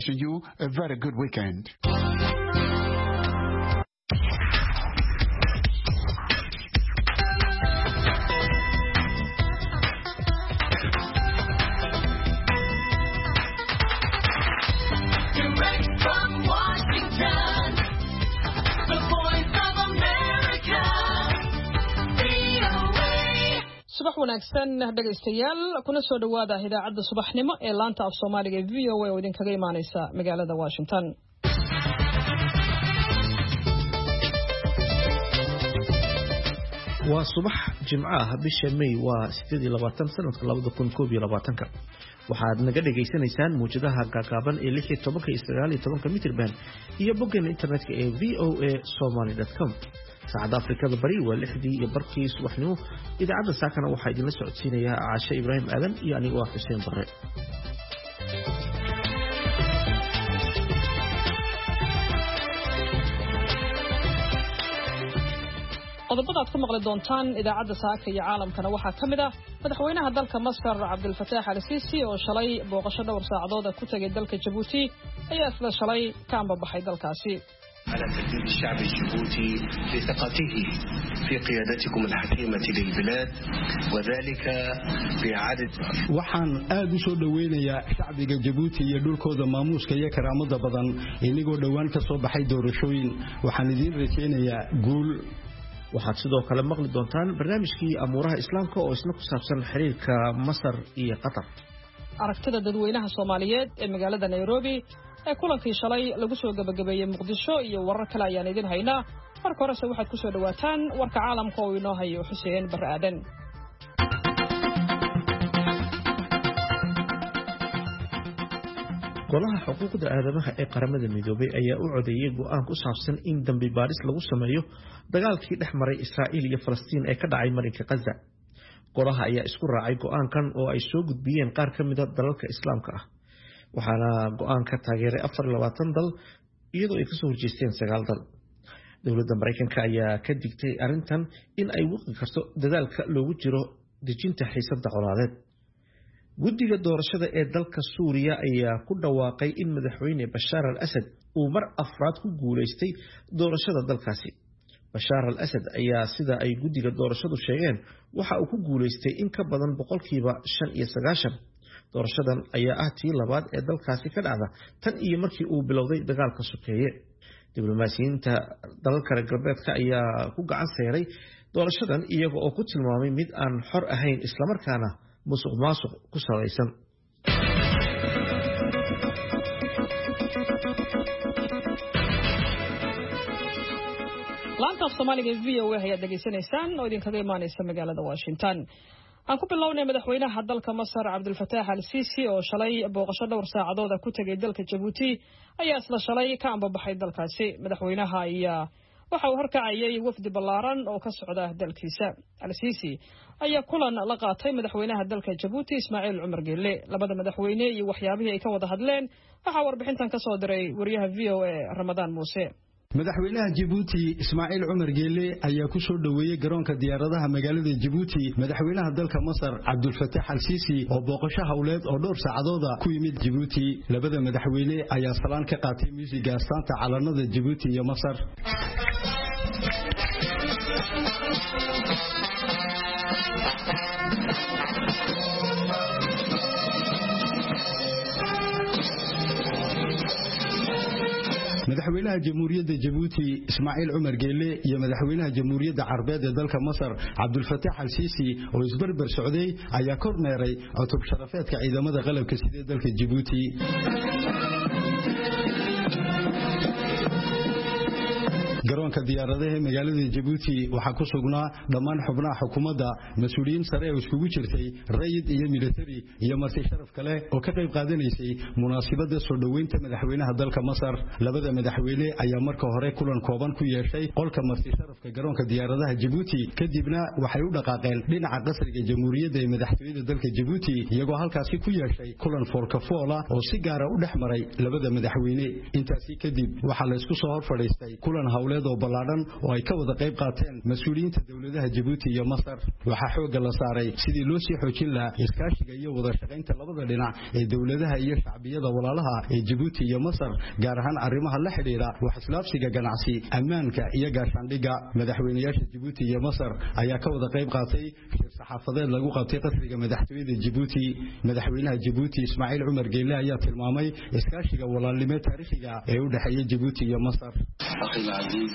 To you a very good weekend. subax wanaagsan dhagaystayaal kuna soo dhawaada idaacadda subaxnimo ee laanta af Soomaaliga ee VOA oo idinkaga imaanaysa magaalada Washington. waa subax jimcaha bisha May waa 28 sanadka 2021 waxaad naga dhageysanaysaan muujadaha gaagaaban ee 16 iyo 19 mitir band iyo boggan internetka ee voasomali.com. saacada Afrikada bari waa 6 iyo barkii subaxnimo. idaacadda saakana waxaa idin la socodsiinaya Caasha Ibrahim Aadan iyo aniga Xuseen Barre. qodobada aad ku maqli doontaan idaacadda saaka iyo caalamkana waxaa ka mid ah madaxweynaha dalka Masar Cabdulfataax al-Siisi oo shalay booqasho dhowr saacadood ku tagay dalka Djibouti ayaa isla shalay ka ambabaxay dalkaasi. على تقدير الشعب الجيبوتي لثقته في قيادتكم الحكيمة للبلاد وذلك بإعادة waxaan aad u soo dhaweynayaa shacbiga Djibouti iyo dhulkooda maamuuska iyo karaamada badan inagoo dhawaan ka soo baxay doorashooyin waxaan idin rajaynayaa guul. waxaad sidoo kale maqli doontaan barnaamijkii amuuraha islaamka oo isna ku saabsan xiriirka Masar iyo Qatar. aragtida dadweynaha Soomaaliyeed ee magaalada Nairobi ee kulankii shalay lagu soo gabagabeeyay Muqdisho iyo warar kale ayaan idin haynaa. marka hore waxaad ku soo dhawaataan warka caalamka oo inoo hayo Xuseen Barre Aadan. golaha xuquuqda aadamaha ee qaramada midoobay ayaa u codeeyay go'aan ku saabsan in dambi baaris lagu sameeyo dagaalkii dhex maray Israa'iil iyo Falastiin ee ka dhacay marinka Gaza. golaha ayaa isku raacay go'aankan oo ay soo gudbiyeen qaar ka mid ah dalalka Islaamka ah. waxaana go'aanka taageeray 24 dal iyadoo ay ka soo horjeesteen 9 dal. dowladda Mareykanka ayaa ka digtay arrintan in ay waqti karto dadaalka loogu jiro dejinta xiisadda colaadeed. guddiga doorashada ee dalka Suuriya ayaa ku dhawaaqay in madaxweyne Bashar al-Assad uu mar afraad ku guuleystay doorashada dalkaasi. Bashar al-Assad ayaa sida ay guddiga doorashadu sheegeen waxa uu ku guuleystay in ka badan 95%. doorashadan ayaa ah tii labaad ee dalkaasi ka dhacda tan iyo markii uu bilowday dagaalka sokeeye. diblomaasiyiinta dalalka reer galbeedka ayaa ku gacan seeray doorashadan iyaga oo ku tilmaamay mid aan xor ahayn isla markaana musuqmaasuq ku salaysan. laanta Soomaaliga VOA ayaa dhageysanaysaan oo idinkaga imaanaysa magaalada Washington. aan ku bilownay madaxweynaha dalka Masar Cabdulfataax al-Siisi oo shalay booqasho dhowr saacadood ku tagay dalka Djibouti ayaa isla shalay ka ambabaxay dalkaasi. madaxweynaha ayaa waxa uu horkacayay wafdi ballaaran oo ka socda dalkiisa. al-Siisi ayaa kulan la qaatay madaxweynaha dalka Djibouti Ismaaciil Cumar Geelle. labada madaxweyne iyo waxyaabihii ay ka wada hadleen waxa warbixintan ka soo diray wariyaha VOA Ramadaan Muuse. madaxweynaha Djibouti Ismaaciil Cumar Geelle ayaa ku soo dhaweeyay garoonka diyaaradaha magaalada Djibouti madaxweynaha dalka Masar Cabdulfataax al-Siisi oo booqasho hawleed oo dhowr saacadood ku yimid Djibouti. labada madaxweyne ayaa salaan ka qaatay muusiga astaanta calanada Djibouti iyo Masar. madaxweynaha jamhuuriyadda Djibouti Ismaaciil Cumar Geelle iyo madaxweynaha jamhuuriyadda Carbeed ee dalka Masar Cabdulfataax al-Siisi oo isbarbar socday ayaa kormeeray cutub sharafeedka ciidamada qalabka sida dalka Djibouti. garoonka diyaaradaha magaalada Djibouti waxa ku sugnaa dhammaan xubnaha xukuumadda mas'uuliyiin sare oo iskugu jirtay rayid iyo military iyo marti sharaf kale oo ka qayb qaadanaysay munaasabadda soo dhaweynta madaxweynaha dalka Masar. labada madaxweyne ayaa marka hore kulan kooban ku yeeshay qolka marti sharafka garoonka diyaaradaha Djibouti kadibna waxay u dhaqaaqeen dhinaca qasriga jamhuuriyadda ee madaxtooyada dalka Djibouti iyagoo halkaas ku yeeshay kulan foolka-fool ah oo si gaar ah u dhexmaray labada madaxweyne. intaasi kadib waxa la isku soo hor fadhiistay kulan hawleed oo ballaaran oo ay ka wada qayb qaateen mas'uuliyiinta dawladaha Djibouti iyo Masar waxa xoogga la saaray sidii loo sii xoojin lahaa iskaashiga iyo wada shaqaynta labada dhinac ee dawladaha iyo shacbiyada walaalaha ee Djibouti iyo Masar gaar ahaan arrimaha la xiriira wax islaafsiga ganacsi ammaanka iyo gaashaandhigga madaxweynayaasha Djibouti iyo Masar ayaa ka wada qayb qaatay saxaafadeed lagu qabtay qasriga madaxtooyada Djibouti madaxweynaha Djibouti Ismaaciil Umar Geyle ayaa tilmaamay iskaashiga walaalnimo taariikhiga ee u dhaxeeya Djibouti iyo Masar أخي العزيز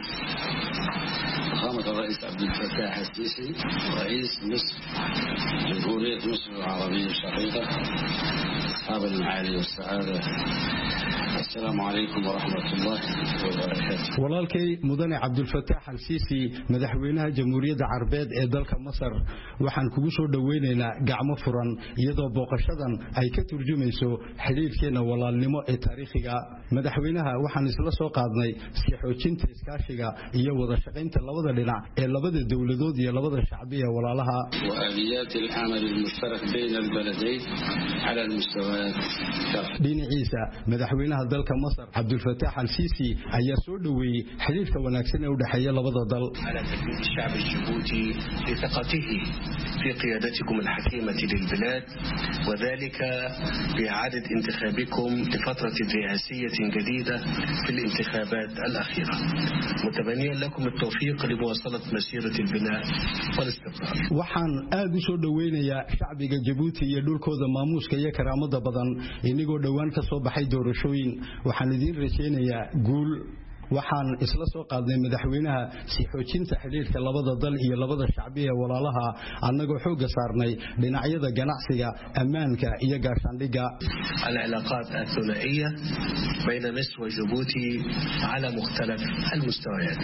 فخامة الرئيس عبد الفتاح السيسي رئيس مصر جمهورية مصر العربية الشقيقة أصحاب المعالي والسعادة السلام عليكم ورحمة الله وبركاته walaalkay mudane Cabdulfataax al-Siisi madaxweynaha Jamhuuriyadda Carabeed ee dalka Masar waxaan kugu soo dhaweynaynaa gacmo furan iyadoo booqashadan ay ka turjumayso xiriirkeena walaalnimo ee taariikhiga madaxweynaha waxaan isla soo qaadnay si xoojinta iskaashiga iyo wada shaqaynta labada dhinac ee labada dawladood iyo labada shacbi ee walaalaha وآليات العمل المشترك بين البلدين على المستويات dhinaciisa madaxweynaha dalka Masar Cabdulfataax al-Siisi ayaa soo dhaweeyay xiriirka wanaagsan ee u dhaxeeya labada dal على تكريم الشعب الجيبوتي لثقته في قيادتكم الحكيمة للبلاد وذلك بإعادة انتخابكم لفترة رئاسية جديدة في الانتخابات الأخيرة متمنيا لكم التوفيق لمواصلة مسيرة البناء والاستقرار waxaan aad u soo dhaweynayaa shacbiga Djibouti iyo dhulkooda maamuuska iyo karaamada badan inagoo dhawaan ka soo baxay doorashooyin waxaan idin rajaynayaa guul waxaan isla soo qaadnay madaxweynaha si xoojinta xiriirka labada dal iyo labada shacbi ee walaalaha annagoo xooga saarnay dhinacyada ganacsiga ammaanka iyo gaashaandhigga العلاقات الثنائية بين مصر وجيبوتي على مختلف المستويات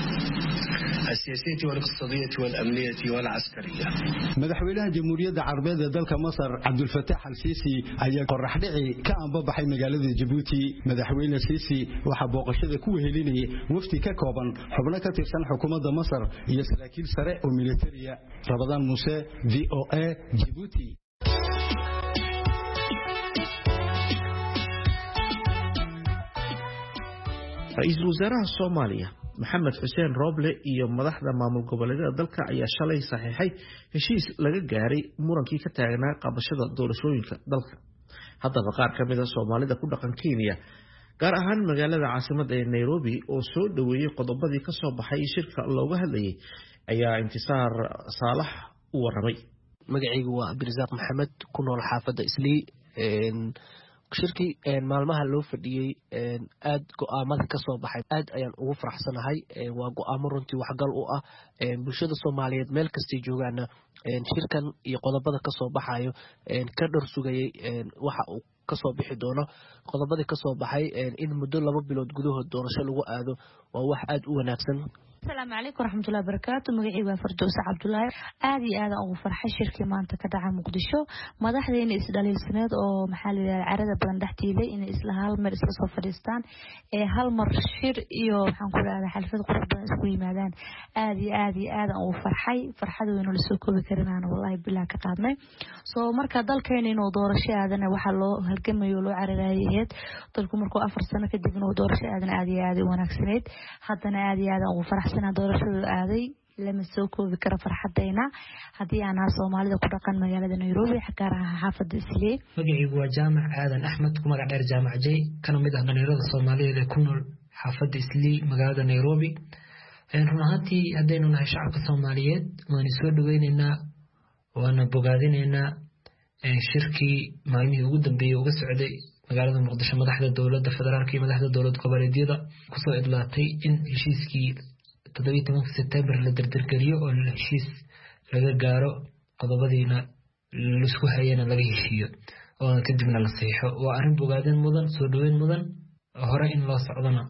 السياسية والاقتصادية والأمنية والعسكرية madaxweynaha Jamhuuriyadda Carabeed ee dalka Masar Cabdulfataax al-Siisi ayaa qorax dhici ka anbabaxay magaalada Djibouti madaxweyne Siisi waxa booqashada ku wehelinayay wafdi ka kooban xubno ka tirsan xukuumadda Masar iyo saraakiil sare oo militariya Rabadaan Muuse VOA Djibouti Ra'iisul Wasaaraha Soomaaliya Maxamed Xuseen Roble iyo madaxda maamul goboleedyada dalka ayaa shalay saxiixay heshiis laga gaaray murankii ka taagnaa qabashada doorashooyinka dalka haddaba qaar ka mid ah Soomaalida ku dhaqan Kenya gaar ahaan magaalada caasimadda ee Nairobi oo soo dhaweeyay qodobadii ka soo baxay shirka looga hadlayay ayaa intisaar Saalax u waramay magacaygu waa Abdirasaaq Maxamed ku nool xaafadda Islii shirkii maalmaha loo fadhiyay aad go'aamada ka soo baxay aad ayaan ugu faraxsanahay waa go'aamo runtii waxgal u ah bulshada Soomaaliyeed meel kasta joogaana shirkan iyo qodobada ka soo baxayo ka dhar sugayay waxa uu ka soo bixi doono qodobadii ka soo baxay in muddo 2 bilood gudahood doorasho lagu aado waa wax aad u wanaagsan السلام عليكم ورحمة الله وبركاته مقعي وفردوس عبد الله آدي آذا أو فرحة شركة ما أنت كدعم مقدشو ما دحدي إن إسرائيل السناد أو محل العرض بندحتي لي إن إسرائيل هالمر إسرائيل فلسطين هالمر شر إيو حنقول على حلفة قربان سوي مالان آدي آذا أو فرحة إنه لسوكو بكرنا أنا والله بالله كقادمة سو مركز ضل كان إنه دور شيء هذا وحلو هالكم يقولوا عرضيات طلكم مركو أفر سنة كده إنه دور شيء هذا آدي ونكسنيت حتى آدي آذا أو فرح سنة doorashada aaday lama soo koobi karo farxadeyna hadii aan Soomaalida ku dhaqan magaalada Nairobi gaar ahaan xaafadda Islii magacaygu waa Jaamac Aadan Axmed ku magac dheer Jaamac Jay kana mid ah dhalinyarada Soomaaliyeed ee ku nool xaafadda Islii magaalada Nairobi run ahaantii hadaynu nahay shacabka Soomaaliyeed waan soo dhaweynaynaa waana bogaadinaynaa shirkii maalmihii ugu dambeeyay uga socday magaalada Muqdisho madaxda dawladda federaalka iyo madaxda dawlad goboleedyada ku soo idlaatay in heshiiskii 17 September la dardargeliyo oo heshiis laga gaaro qodobadiina la isku hayana laga heshiiyo oo kadibna la saxiixo waa arrin bogaadin mudan soo dhaweyn mudan hore in loo socdana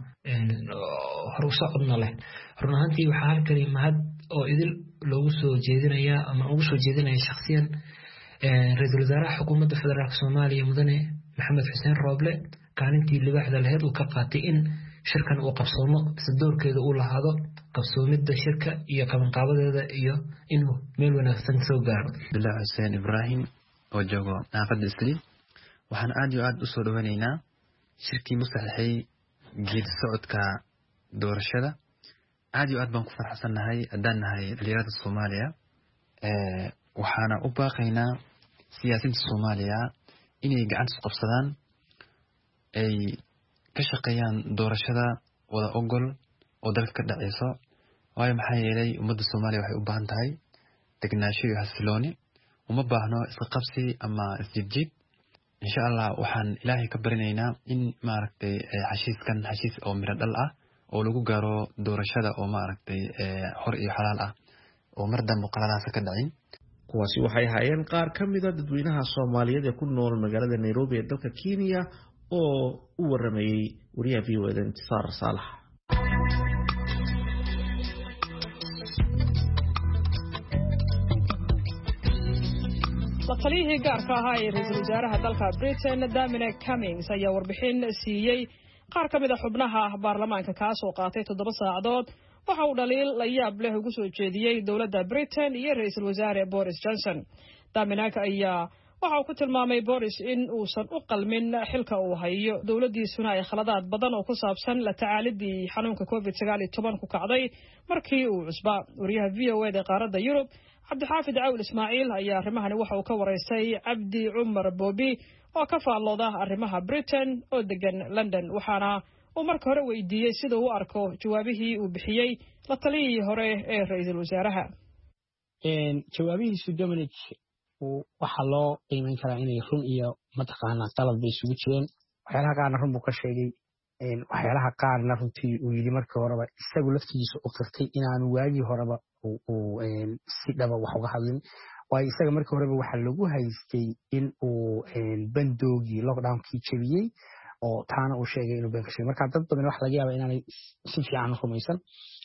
hor u socodna leh run ahaantii waxa halkani mahad oo idil loogu soo jeedinayaa ama ugu soo jeedinaya shakhsiyan ra'iisul wasaaraha xukuumadda federaalka Soomaaliya mudane Maxamed Xuseen Roble kaalintii libaaxda lahayd uu ka qaatay in shirkan uu qabsoomo doorkeeda uu lahaado qabsoomida shirka iyo qabanqaabadeeda iyo inuu meel wanaagsan soo gaaro Abdullah Hussein Ibrahim oo joogo xaafadda Islii waxaan aad u soo dhaweynaynaa shirkii musaxixay geedi socodka doorashada aad iyo aad baan ku faraxsanahay haddaan nahay dhalinyarada Soomaaliya waxaana u baaqaynaa siyaasiyiinta Soomaaliya inay gacan isku qabsadaan ay ka shaqeeyaan doorashada wada ogol oo dalka ka dhacayso waayo maxaa yeelay ummadda Soomaaliya waxay u baahan tahay degnaansho iyo xasilooni uma baahno isla qabsi ama isjidjid insha Allah waxaan Ilaahay ka barinaynaa in maaragtay xashiis oo miro dhal ah oo lagu gaaro doorashada oo maaragtay xor iyo xalaal ah oo mar dambe qaladaas ka dhacin kuwaasi waxay ahaayeen qaar ka mid ah dadweynaha Soomaaliyeed ee ku nool magaalada Nairobi ee dalka Kenya oo u waramayay wariyaha VOA Intisaar Saalax taliyihii gaarka ahaa ee ra'iisul wasaaraha dalka Britain Dominic Cummings ayaa warbixin siiyay qaar ka mid ah xubnaha baarlamaanka kaas oo qaatay 7 saacadood waxa uu dhaliil la yaab leh ugu soo jeediyay dawladda Britain iyo ra'iisul wasaare Boris Johnson. Dominic ayaa waxa uu ku tilmaamay Boris in uusan u qalmin xilka uu hayo dawladdiisuna ay khaladaad badan oo ku saabsan la tacaalidii xanuunka COVID-19 ku kacday markii uu cusbaa wariyaha VOA ee qaaradda Yurub Cabdixaafid Caawil Ismaaciil ayaa arrimahani waxa uu ka wareystay Cabdi Cumar Boobi oo ka faallooda arrimaha Britain oo degan London waxaana uu marka hore weydiiyey sida uu arko jawaabihii uu bixiyay la taliyihii hore ee ra'iisul wasaaraha jawaabihiisu Dominic waxa loo qiimeyn karaa inay run iyo mataqaanaa qalad bay isugu jireen waxyaalaha qaarna run buu ka sheegay waxyaalaha qaarna runtii uu yidhi markii horeba isagu laftigiisa u qirtay inaanu waagii horeba si dhaba wax uga hadlin waayo isaga markii horeba waxaa lagu haystay in uu bandoogii lockdownkii jebiyey oo taana uu sheegay inuu been ka sheegay marka dad badan waxa laga yaabaa inaanay si fiican u rumaysan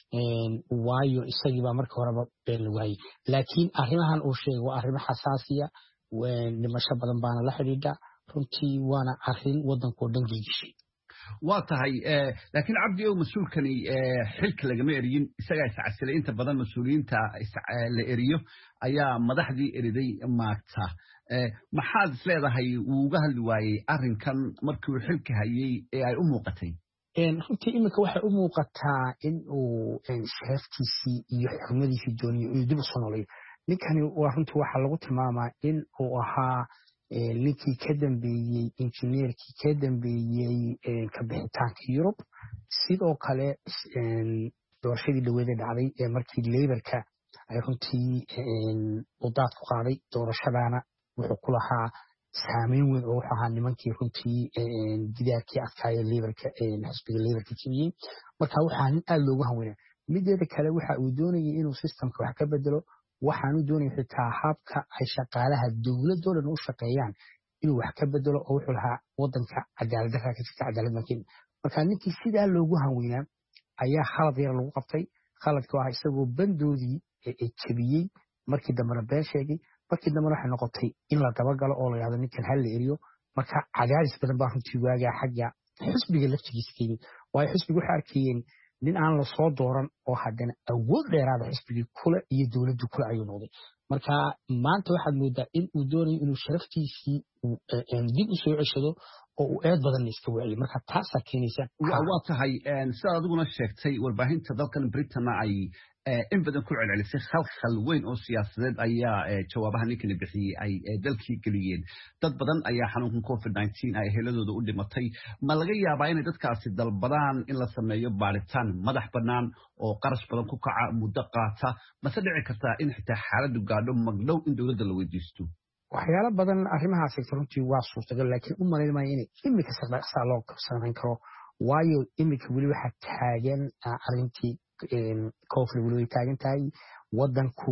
waayo isagii baa markii horeba been lagu hayay laakiin arrimahan uu sheegay waa arrimo xasaasiya dhimasho badan baana la xidhiidha runtii waana arrin waddankoo dhan geegishay waa tahay laakiin cabdi oo mas'uulkani xilka lagama eriyin isaga iscasilay inta badan mas'uuliyiinta la eriyo ayaa madaxdii eriday maagta maxaad isleedahay uu uga hadli waayey arrinkan markii uu xilka hayay ee ay u muuqatay runtii iminka waxay u muuqataa in uu sheeftiisii iyo xurmadiisii dooniyo inuu dib u soo noolayo ninkani waa runtii waxaa lagu tilmaamaa in uu ahaa ninkii ka dambeeyey injineerkii ka dambeeyey ka bixitaanka Yurub sidoo kale doorashadii dhaweeda dhacday ee markii Labourka ay runtii wadaad ku qaaday doorashadaana wuxuu ku lahaa saameyn weyn oo wuxuu ahaa nimankii runtii gidaarkii adkaaya Labourka xisbiga Labourka jebiyey marka waxaa nin aad loogu hanweynaa mideeda kale waxa uu doonayay inuu systemka wax ka bedelo waxaanu doonayay xitaa habka ay shaqaalaha dawladda oo dhan u shaqeeyaan inuu wax ka bedelo oo wuxuu lahaa waddanka cadaalad darra ka jirta cadaalad makin marka ninkii sidaa loogu hanweynaa ayaa khalad yar lagu qabtay khaladka waa isagoo bandoodii jebiyey markii dambena been sheegay markii dambena waxay noqotay in la dabagalo oo la yidhahdo ninkan hal la eriyo marka cadaadis badan baa runtii waagaa xagga xisbiga laftigiisa ka yimid waayo xisbiga waxay arkayeen nin aan la soo dooran oo haddana awood dheeraada xisbigii kule iyo dawladdu kule ayuu noqday marka maanta waxaad moodaa in uu doonayo inuu sharaftiisii dib u soo ceshado oo uu eed badan iska wacyo marka taasaa keenaysa waa tahay sidaad adiguna sheegtay warbaahinta dalkan Britain ay in badan ku celcelisay khalkhal weyn oo siyaasadeed ayaa jawaabaha ninkani bixiyay ay dalkii geliyeen dad badan ayaa xanuunkan COVID-19 ay heladooda u dhimatay ma laga yaabaa inay dadkaasi dalbadaan in la sameeyo baaritaan madax bannaan oo qarash badan ku kaca muddo qaata mase dhici kartaa in xitaa xaaladdu gaadho magdhow in dawladda la weydiisto waxyaalo badan arrimahaas runtii waa suurtagal laakiin u malayn maayo inay imika saa loo samayn karo waayo imika weli waxaa taagan arrintii koofle weli way taagan tahay waddanku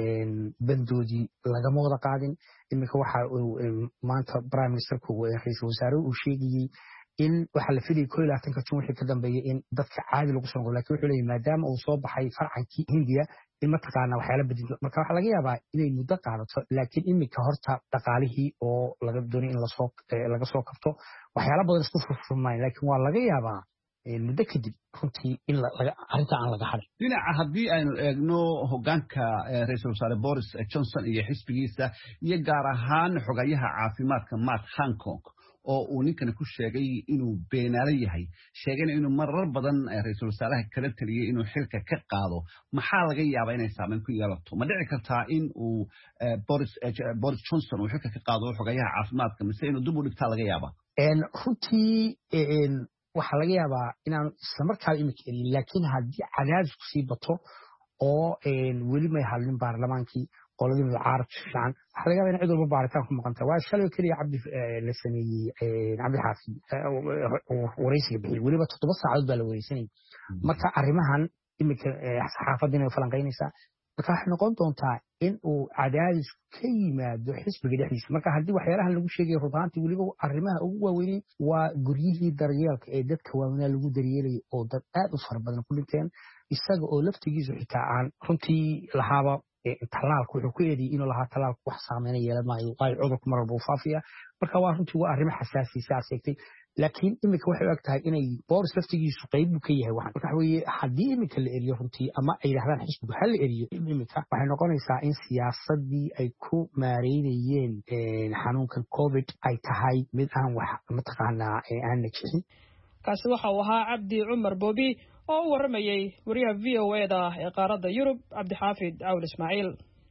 bandoodii lagama wada qaadin imika waxa maanta prime ministerku ra'iisul wasaare uu sheegayey in waxaa la filayay 21 June wixii ka dambeeyay in dadka caadi lagu soo noqdo laakiin wuxuu leeyahay maadaama uu soo baxay farcankii Hindiya in mataqaana waxyaalo bedelo marka waxa laga yaabaa inay muddo qaadato laakiin imika horta dhaqaalihii oo laga doonayo in laga soo kabto waxyaalo badan isku furfurmaan laakiin waa laga yaabaa muddo kadib runtii in arrinta aan laga hadhin dhinaca haddii aynu eegno hoggaanka ra'iisul wasaare Boris Johnson iyo xisbigiisa iyo gaar ahaan xogayaha caafimaadka Matt Hancock oo uu ninkani ku sheegay inuu beenaale yahay sheegayna inuu marar badan ra'iisul wasaaraha kala taliyay inuu xilka ka qaado maxaa laga yaabaa inay saameyn ku yeelato ma dhici kartaa in uu Boris Johnson uu xilka ka qaado xogayaha caafimaadka mise inuu dib u dhigtaa laga yaabaa runtii waxaa laga yaabaa inaan isla markaaba imika elin laakiin haddii cadaadisku sii bato oo weli may hadlin baarlamaankii qoladii mucaarad fiican waxa laga yaabaa in cid walba baaritaan ku maqan tahay waa shalay keliya cabdi la sameeyey cabdi xaafid waraysiga bixiyey weliba 7 saacadood baa la wareysanayay marka arrimahan imika saxaafadda inay falanqaynaysaa marka waxay noqon doontaa in uu cadaadis ka yimaado xisbiga dhexdiisa marka haddii waxyaalahan lagu sheegayo rubaantii weliba arrimaha ugu waaweyn waa guryihii daryeelka ee dadka waaweynaa lagu daryeelayay oo dad aad u fara badan ku dhinteen isaga oo laftigiisu xitaa aan runtii lahaaba talaalku wuxuu ku eedeeyay inuu lahaa talaalku wax saameyn yeelan maayo waayo cudurku mar walba uu faafiya marka waa runtii waa arrimo xasaasiisa aseegtay laakiin imika waxay og tahay inay Boris laftigiisu qayb uu ka yahay waxan waxa weeye haddii imika la eriyo runtii ama ay yiraahdaan xisbigu hal eriyo imika waxay noqonaysaa in siyaasadii ay ku maareynayeen xanuunkan covid ay tahay mid aan wax mataqaanaa aan najixin kaasi waxa uu ahaa Cabdi Cumar Boobi oo u waramayay wariyaha VOA-da ee qaaradda Yurub Cabdi Xaafid Awl Ismaaciil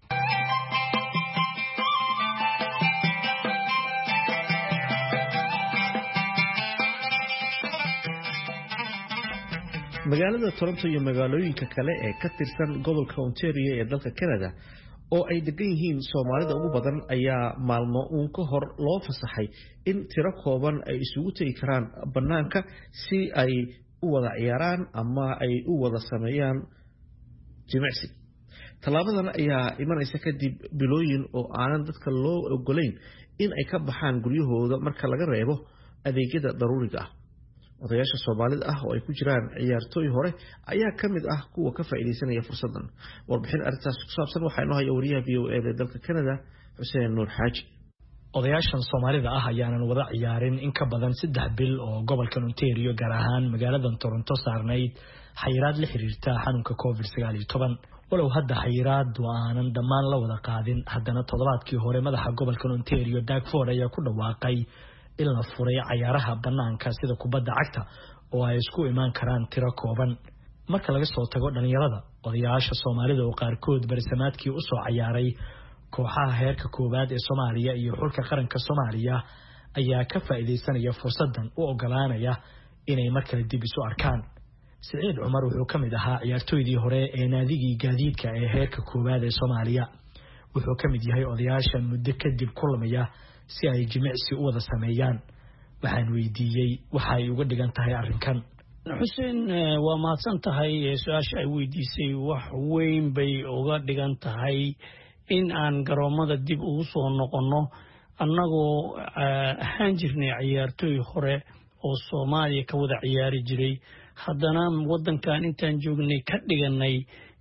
magaalada Toronto iyo magaalooyinka kale ee ka tirsan gobolka Ontario ee dalka Canada oo ay degan yihiin Soomaalida ugu badan ayaa maalmo uun ka hor loo fasaxay in tiro kooban ay isugu tagi karaan banaanka si ay u wada ciyaaraan ama ay u wada sameeyaan jimicsi talaabadan ayaa imanaysa kadib bilooyin oo aanan dadka loo ogoleyn in ay ka baxaan guryahooda marka laga reebo adeegyada daruuriga ah odayaasha Soomaalida ah oo ay ku jiraan ciyaartooy hore ayaa kamid ah kuwa ka faa'iideysanaya fursadan warbixin arintaas ku saabsan waxaa inoo haya wariyaha VOA-da dalka Canada Xuseen Nuur Xaaji odayaashan Soomaalida ah ayaanan wada ciyaarin in ka badan 3 bil oo gobolka Ontario gaar ahaan magaalada Toronto saarnayd xayiraad la xiriirta xanuunka COVID-19 walow hadda xayiraad aanan dhammaan la wada qaadin haddana toddobaadkii hore madaxa gobolka Ontario Doug Ford ayaa ku dhawaaqay in la furay ciyaaraha banaanka sida kubadda cagta oo ay isku imaan karaan tiro kooban marka laga soo tago dhalinyarada odayaasha Soomaalida oo qaarkood barsamaadkii u soo ciyaaray kooxaha heerka koobaad ee Soomaaliya iyo xulka qaranka Soomaaliya ayaa ka faa'iideysanaya fursadan u ogolaanaya inay markale dib isu arkaan Saciid Cumar wuxuu kamid ahaa ciyaartooydii hore ee naadigii gaadiidka ee heerka koobaad ee Soomaaliya wuxuu kamid yahay odayaasha muddo kadib kulmaya si ay jimicsi u wada sameeyaan waxaan weydiiyay waxa ay uga dhigan tahay arrinkan Xuseen waa mahadsan tahay su'aasha ay weydiisay wax weyn bay uga dhigan tahay in aan garoomada dib ugu soo noqono annagoo ahaan jirnay ciyaartooy hore oo Soomaaliya ka wada ciyaari jiray haddana wadankan intaan joognay ka dhiganay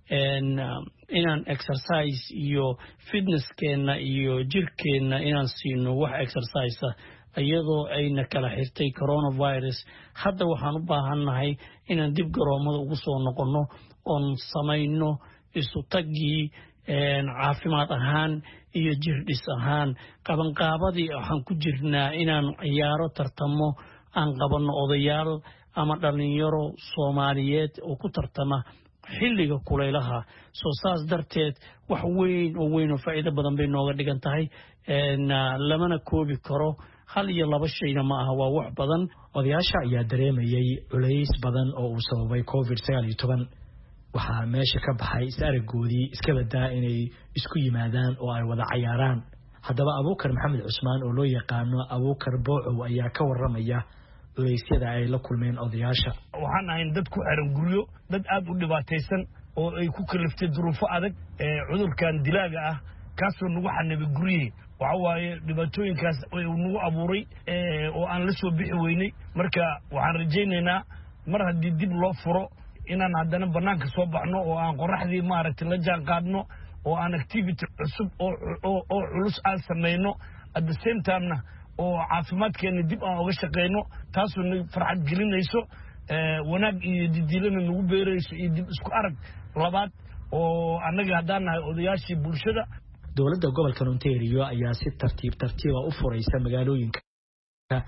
inaan exercise iyo fitnesskeena iyo jirkeena inaan siino wax exercise iyadoo ayna kala xirtay coronavirus hadda waxaan u baahannahay inaan dib garoomada ugu soo noqono oon samayno isu tagii caafimaad ahaan iyo jirdhis ahaan qabanqaabadii waxaan ku jirnaa inaan ciyaaro tartamo aan qabanno odayaal ama dhalinyaro Soomaaliyeed oo ku tartama xilliga kulaylaha soo saas darteed wax weyn oo faa'iido badan bay nooga dhigan tahay lamana koobi karo hal iyo laba shayna ma aha waa wax badan odayaasha ayaa dareemayay culays badan oo uu sababay COVID-19 waxaa meesha ka baxay is-aragoodii iska badaa inay isku yimaadaan oo ay wada ciyaaraan haddaba Abuukar Maxamed Cusmaan oo loo yaqaano Abuukar Boocow ayaa ka waramaya culaysyada ay la kulmeen odayaasha waxaan ahayn dad ku xiran guryo dad aad u dhibaataysan oo ay ku kaliftay duruufo adag cudurkan dilaaga ah kaasoo nagu xanibay guryihi waxa waaye dhibaatooyinkaas uu nagu abuuray oo aan la soo bixi weynay marka waxaan rajaynaynaa mar haddii dib loo furo inaan haddana banaanka soo baxno oo aan qoraxdii maaragtay la jaan qaadno oo aan activity cusub oo culus aan samayno at the same time-na oo caafimaadkeena dib aan uga shaqeyno taasoo na farxad gelinayso wanaag iyo didiilana nagu beerayso iyo dib isku arag labaad oo annaga haddaan nahay odayaashii bulshada dowladda gobolka Ontario ayaa si tartiib u furaysa magaalooyinka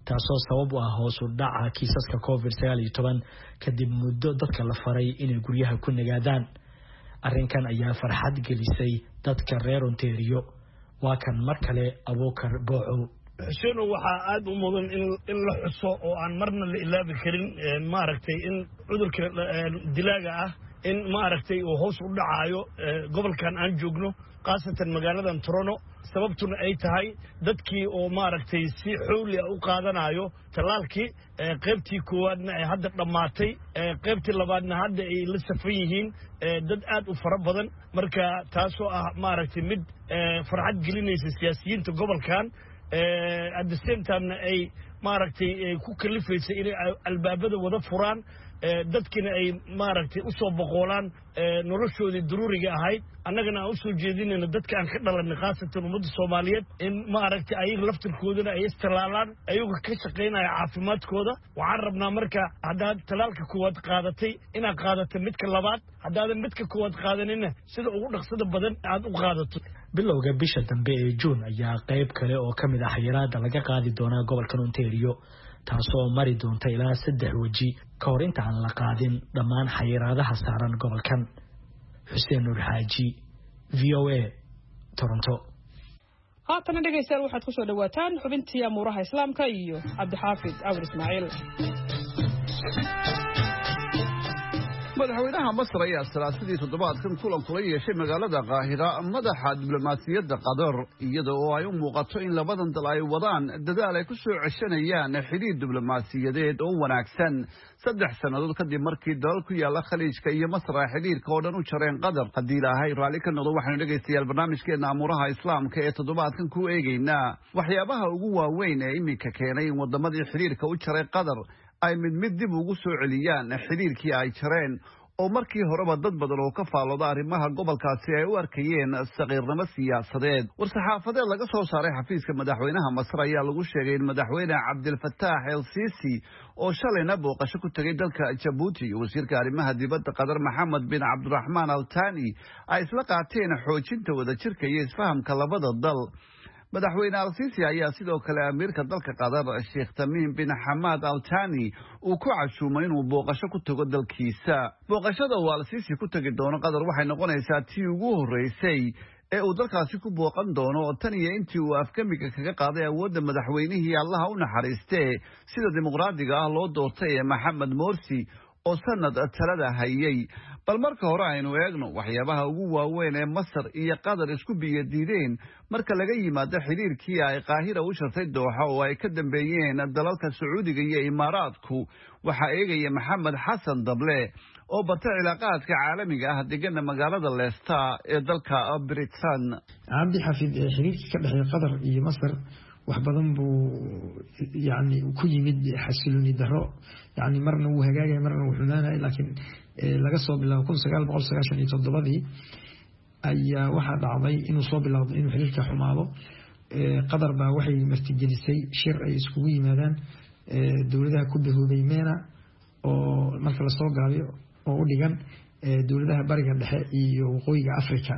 taasoo sabab u ah hoos u dhaca kiisaska COVID-19 kadib muddo dadka la faray inay guryaha ku nagaadaan. arrinkan ayaa farxad gelisay dadka reer Ontario. waa kan mar kale Abuukar Booco. xuseen waxaa aad u mudan in la xuso oo aan marna la ilaabi karin maaragtay in cudurka dilaaga ah in maaragtay uu hoos u dhacayo gobolkan aan joogno qaasatan magaaladan Toronto sababtuna ay tahay dadkii oo maaragtay si xawli ah u qaadanayo talaalkii qaybtii koowaadna ay hadda dhamaatay qaybtii labaadna hadda ay la safan yihiin dad aad u fara badan marka taasoo ah maaragtay mid farxad gelinaysa siyaasiyiinta gobolkan at the same time ay maaragtay ku kalifaysay inay albaabada wada furaan dadkina ay maaragtay u soo boqolaan noloshoodii daruuriga ahayd annagana aan u soo jeedinayno dadka aan ka dhalanay khaasatan ummadda Soomaaliyeed in maaragtay ayaga laftirkoodana ay istalaalaan ayaga ka shaqeynaya caafimaadkooda waxaan rabnaa marka haddaad talaalka koowaad qaadatay inaad qaadato midka labaad haddaadan midka koowaad qaadanina sida ugu dhaqsada badan aad u qaadato. bilowga bisha dambe ee June ayaa qayb kale oo ka mid ah xayiraadda laga qaadi doonaa gobolka Ontario taasoo mari doonta ilaa 3 waji ka hor inta aan la qaadin dhammaan xayiraadaha saaran gobolkan. Xuseen Nuur Xaaji, VOA, Toronto. haatan dhegeystayaal waxaad ku soo dhawaataan xubintii amuuraha islaamka iyo Cabdixaafid Awr Ismaaciil. madaxweynaha Masar ayaa salaasadii toddobaadkan kulan kula yeeshay magaalada Qaahira madaxa diblomaasiyadda Qatar iyadoo ay u muuqato in labadan dal ay wadaan dadaal ay ku soo ceshanayaan xiriir diblomaasiyadeed oo wanaagsan 3 sanadood kadib markii dalal ku yaala khaliijka iyo Masar ay xiriirka oo dhan u jareen Qatar. haddii ilaahay raalli ka noqdo waxaanu dhegeystayaal barnaamijkeena amuuraha islaamka ee toddobaadkan ku eegaynaa waxyaabaha ugu waaweyn ee iminka keenay in wadamadii xiriirka u jaray Qatar ay mid dib ugu soo celiyaan xiriirkii ay jareen oo markii horeba dad badan oo ka faalooda arrimaha gobolkaasi ay u arkayeen saqiirnimo siyaasadeed. war-saxaafadeed laga soo saaray xafiiska madaxweynaha Masar ayaa lagu sheegay in madaxweyne Cabdilfataax El-Sisi oo shalayna booqasho ku tagay dalka Djibouti wasiirka arrimaha dibadda Qatar Maxamed bin Cabdiraxmaan Al Thani ay isla qaateen xoojinta wadajirka iyo isfahamka labada dal. madaxweyne Al-Sisi ayaa sidoo kale amiirka dalka Qatar Sheikh Tamim bin Hamad Al Thani uu ku cashuumay inuu booqasho ku tago dalkiisa. booqashada uu Al-Sisi ku tagi doono Qatar waxay noqonaysaa tii ugu horeysay ee uu dalkaasi ku booqan doono tan iyo intii uu afgamiga kaga qaaday awoodda madaxweynihii Allaha u naxariistay sida dimuqraadiga ah loo doortay Maxamed Morsi oo sanad talada hayay. bal marka hore aynu eegno waxyaabaha ugu waaweyn ee Masar iyo Qatar isku biyadiideen marka laga yimaado xiriirkii ay Qaahira u shartay Dooxa oo ay ka dambeeyeen dalalka Sacuudiga iyo Imaaraadku. waxa eegaya Maxamed Xasan Dable oo batay cilaaqaadka caalamiga ah deegaanka magaalada Leicester ee dalka Britain. Cabdi Xafid xiriirkii ka dhaxay Qatar iyo Masar wax badan buu ku yimid xasilooni daro marna uu hagaagay marna uu xumaanay laakiin laga soo bilaabo 1997 ayaa waxa dhacday inuu soo bilaabo inuu xiriirka xumaado. Qatar baa waxay martigelisay shir ay iskugu yimaadaan dawladaha ku bahoobay MENA oo marka la soo gaabiyo oo u dhigan dawladaha bariga dhexe iyo waqooyiga Afrika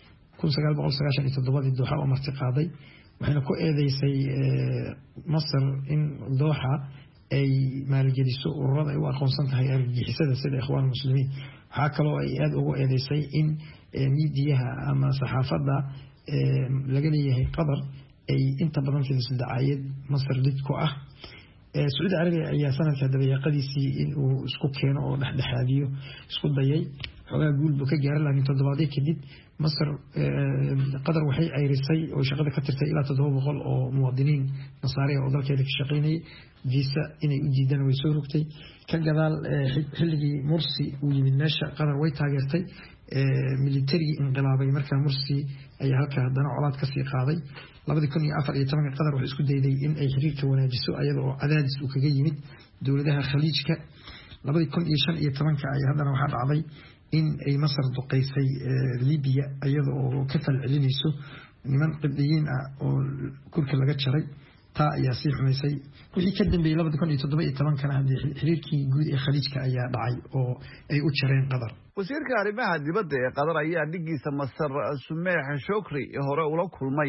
1997 Dooxa oo marti qaaday waxayna ku eedeysay Masar in Dooxa ay maalgeliso ururada ay u aqoonsan tahay argagixisada sida Ikhwaan Muslimiin. waxaa kaloo ay aad ugu eedeysay in miidiyaha ama saxaafadda laga leeyahay Qatar ay inta badan fidiso dacaayad Masar did ku ah. Sacuudi Carabiya ayaa sanadka dabayaaqadiisii in uu isku keeno oo dhexdhexaadiyo isku dayay xogaa guul buu ka gaaray laakiin toddobaadyo kadib Masar Qatar waxay ayrisay oo shaqada ka tirtay ilaa 700 oo muwaadiniin Nasaari oo dalkeeda ka shaqeynayay visa inay u diidaan way soo rogtay. ka gadaal xilligii Morsi uu yimid meesha Qatar way taageertay military inqilaabay markaa Morsi ayaa halka haddana colaad ka sii qaaday. 2014 Qatar waxay isku dayday in ay xiriirka wanaajiso iyadoo cadaadis uu kaga yimid dawladaha khaliijka. 2015 ayaa haddana waxaa dhacday in ay Masar duqeysay Libiya iyadoo ka falcelinayso niman qibdiyiin ah oo kurka laga jaray. taa ayaa sii xumaysay wixii ka dambeeyay 2017 kana hadii xiriirkii guud ee khaliijka ayaa dhacay oo ay u jareen Qatar. wasiirka arrimaha dibadda ee Qatar ayaa dhigiisa Masar Sumeex Shukri hore ula kulmay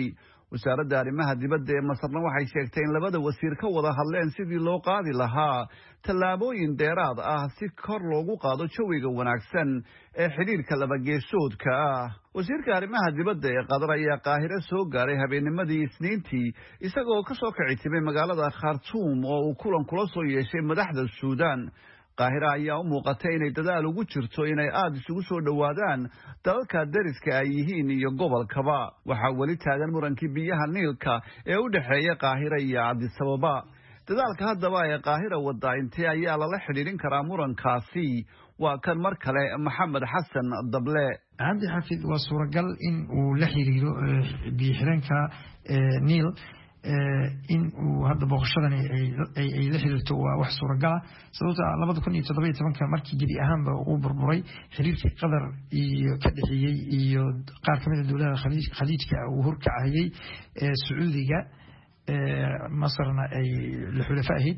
wasaaradda arrimaha dibadda ee Masarna waxay sheegtay in labada wasiir ka wada hadleen sidii loo qaadi lahaa tallaabooyin dheeraad ah si kor loogu qaado jawiga wanaagsan ee xiriirka labageesoodka ah. wasiirka arrimaha dibadda ee Qatar ayaa Qaahiro soo gaaray habeennimadii Isniintii isagoo ka soo kici timay magaalada Khartoum oo uu kulan kula soo yeeshay madaxda Suudaan. Qaahiro ayaa u muuqatay inay dadaal ugu jirto inay aad isugu soo dhawaadaan dalalka dariska ay yihiin iyo gobolkaba. waxaa weli taagan murankii biyaha Niilka ee u dhaxeeya Qaahiro iyo Addis Ababa. dadaalka haddaba ee Qaahiro wada intee ayaa lala xidhiidhin karaa murankaasi? waa kan mar kale Maxamed Xasan Dable. cabdi xafid waa suuragal in uu la xiriiro biyo-xireenka Niil in uu hadda booqashadan ay la xiriirto waa wax suuragal ah sababtoo ah 2017 markii gebi ahaanba uu burburay xiriirkii Qatar iyo ka dhaxeeyay iyo qaar kamid ah dawladaha khaliijka uu horkacayay Sacuudiga Masarna ay la xulafaahay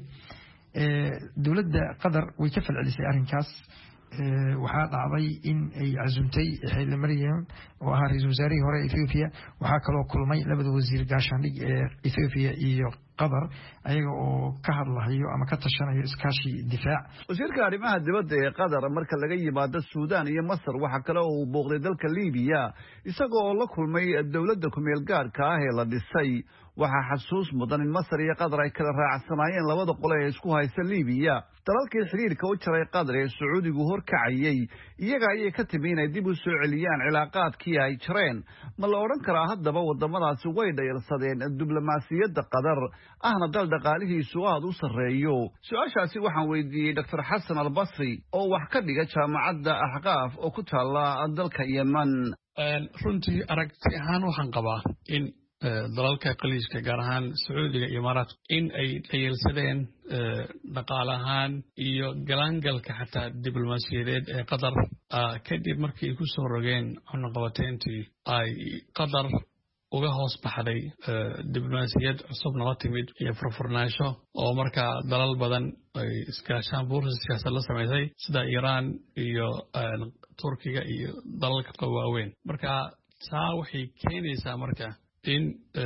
dawladda Qatar way ka falcelisay arrinkaas. waxaa dhacday in ay casuumtay Haile Mariam oo ahaa ra'iisul wasaarihii hore Ethiopia. waxaa kaloo kulmay labada wasiir gaashaandhig ee Ethiopia iyo Qatar ayaga oo ka hadlayo ama ka tashanayo iskaashi difaac. wasiirka arrimaha dibadda ee Qatar marka laga yimaado Suudaan iyo Masar waxa kale oo uu booqday dalka Liibiya isagoo la kulmay dawladda ku meel gaarka ah ee la dhisay. waxaa xasuus mudan in Masar iyo Qatar ay kala raacsanaayeen labada qole ee isku haysta Liibiya. dalalkii xiriirka u jaray Qatar ee Sacuudigu horkacayay iyaga ayay ka timi inay dib u soo celiyaan cilaaqaadkii ay jareen. ma la odhan karaa haddaba wadamadaasi way dhayalsadeen diblomaasiyadda Qatar ahna dal dhaqaalihiisu aad u sarreeyo? su-aashaasi waxaan weydiiyey Dr. Xasan Albasri oo wax ka dhiga jaamacadda Ahqaaf oo ku taala dalka Yemen. runtii aragti ahaan waxaan qabaa in dalalka khaliijka gaar ahaan Sacuudiga iyo Imaaraadka in ay dhayalsadeen dhaqaale ahaan iyo galaangalka xataa diblomaasiyadeed ee Qatar kadib markii ay ku soo rogeen cunaqabateyntii ay Qatar uga hoos baxday diblomaasiyad cusub nala timid iyo furfurnaansho oo markaa dalal badan ay iskaashaan buurta siyaasad la samaysay sida Iiraan iyo Turkiga iyo dalalka waaweyn. marka taa waxay keenaysaa marka in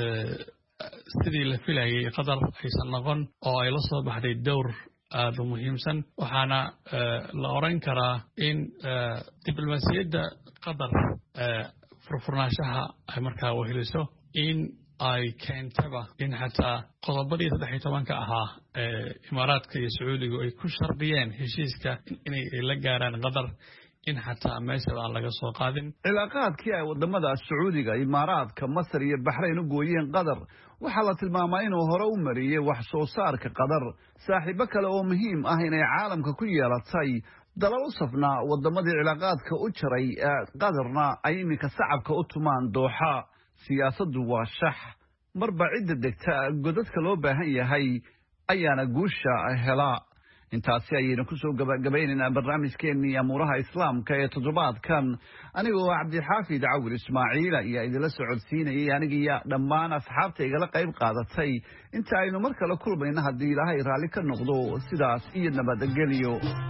sidii la filayay Qatar aysan noqon oo ay la soo baxday dowr aad u muhiimsan. waxaana la oran karaa in diblomaasiyadda Qatar furfurnaanshaha ay markaa weheliso in ay keentaba in xataa qodobadii 13 ahaa Imaaraadka iyo Sacuudiga ay ku shardiyeen heshiiska inay la gaaraan Qatar in xataa meesha aan laga soo qaadin. cilaaqaadkii ay wadamada Sacuudiga, Imaaraadka, Masar iyo Bahrain u gooyeen Qatar waxaa la tilmaamay inuu hore u mariyay wax soo saarka Qatar. saaxiibo kale oo muhiim ah inay caalamka ku yeelatay dalal u safnaa wadamadii cilaaqaadka u jaray Qatarna ay iminka sacabka u tumaan Dooxa. siyaasaddu waa shax marba cidda degta godadka loo baahan yahay ayaana guusha helaa. intaasi ayaynu ku soo gabagabaynaynaa barnaamijkeennii amuuraha islaamka ee toddobaadkan anigoo Cabdixaafid Cawil Ismaaciil ayaa idinla socodsiinayay anigiyo dhammaan asxaabta igala qayb qaadatay. inta aynu mar kale kulmayna haddii Ilaahay raalli ka noqdo sidaas iyo nabadgelyo.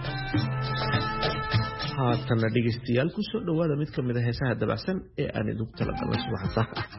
haatana dhegeystayaal ku soo dhawaada mid ka mid ah heesaha dabacsan ee aan idinku talagalnay subaxa saaka ah.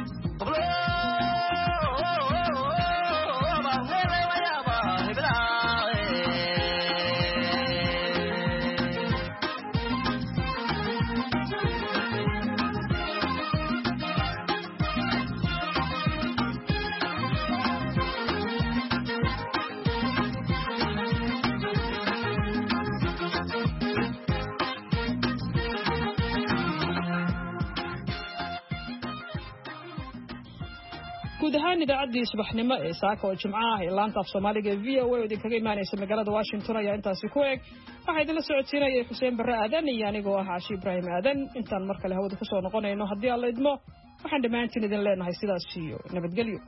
guud ahaan idaacaddii subaxnimo ee saaka oo jimco ah ee laanta af Soomaaliga VOA idinkaga imaanaysa magaalada Washington ayaa intaasi ku eg. waxaa idinla socodsiinayay Xuseen Barre Aadan iyo anigoo ah Caashi Ibraahim Aadan. intaan mar kale hawada ku soo noqonayno haddii Alla idmo waxaan dhammaantiin idin leenahay sidaas iyo nabadgelyo.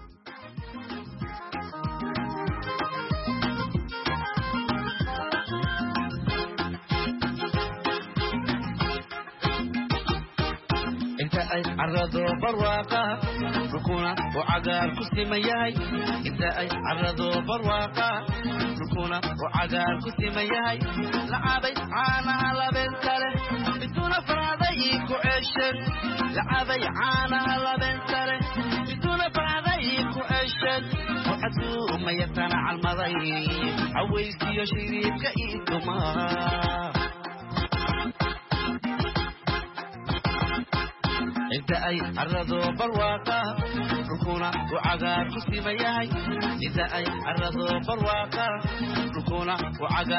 ay carrado barwaaqa dhulkuna oo cagaar ku simayahay inta ay carrado barwaaqa dhulkuna oo cagaar ku simayahay lacabay caanaha labeen kale miduna faraaday ku ceeshen lacabay caanaha labeen kale camayatana calmaday cawayskiyo shiriidka iitumaa inta ay carrado barwaaqa dhulkuna uu cagaar ku siman yahay inta ay carrado barwaaqa dhulkuna uu cagaar